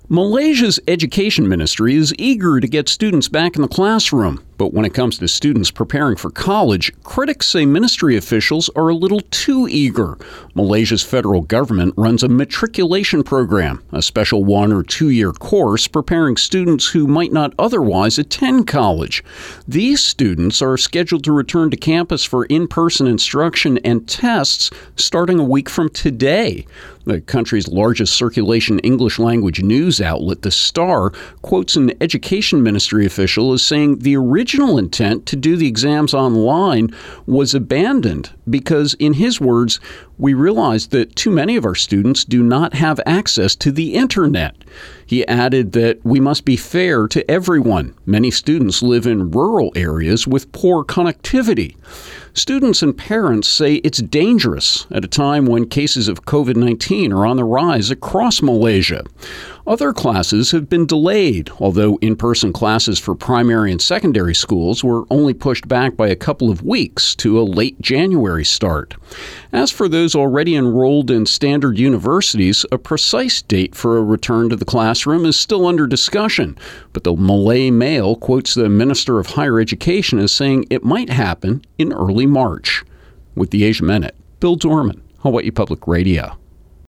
Malaysia's education ministry is eager to get students back in the classroom. But when it comes to students preparing for college, critics say ministry officials are a little too eager. Malaysia's federal government runs a matriculation program, a special 1 or 2 year course preparing students who might not otherwise attend college. These students are scheduled to return to campus for in-person instruction and tests starting a week from today. The country's largest circulation English language news outlet, The Star, quotes an education ministry official as saying the original intent to do the exams online was abandoned because, in his words, we realized that too many of our students do not have access to the internet. He added that we must be fair to everyone. Many students live in rural areas with poor connectivity. Students and parents say it's dangerous at a time when cases of COVID-19 are on the rise across Malaysia. Other classes have been delayed, although in-person classes for primary and secondary schools were only pushed back by a couple of weeks to a late January start. As for those already enrolled in standard universities, a precise date for a return to the classroom is still under discussion, but the Malay Mail quotes the Minister of Higher Education as saying it might happen in early March. With the Asia Minute, Bill Dorman, Hawaii Public Radio.